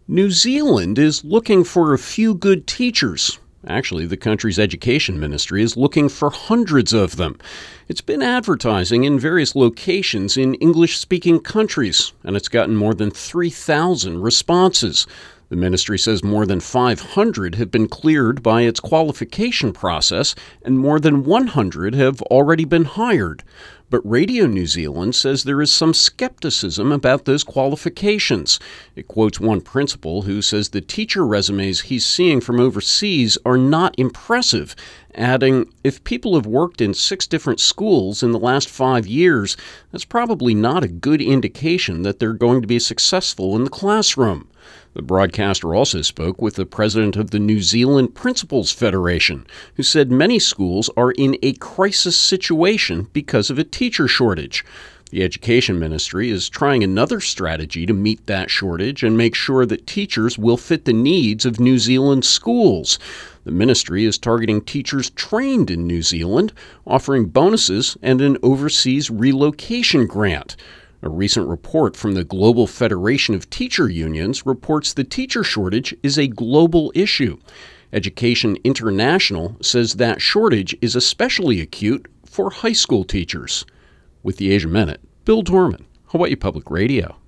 New Zealand is looking for a few good teachers. Actually, the country's education ministry is looking for hundreds of them. It's been advertising in various locations in English-speaking countries, and it's gotten more than 3,000 responses. The ministry says more than 500 have been cleared by its qualification process, and more than 100 have already been hired. But Radio New Zealand says there is some skepticism about those qualifications. It quotes one principal who says the teacher resumes he's seeing from overseas are not impressive, adding, if people have worked in 6 different schools in the last 5 years, that's probably not a good indication that they're going to be successful in the classroom. The broadcaster also spoke with the president of the New Zealand Principals Federation, who said many schools are in a crisis situation because of a teacher shortage. The Education Ministry is trying another strategy to meet that shortage and make sure that teachers will fit the needs of New Zealand schools. The ministry is targeting teachers trained in New Zealand, offering bonuses and an overseas relocation grant. A recent report from the Global Federation of Teacher Unions reports the teacher shortage is a global issue. Education International says that shortage is especially acute for high school teachers. With the Asia Minute, Bill Dorman, Hawaii Public Radio.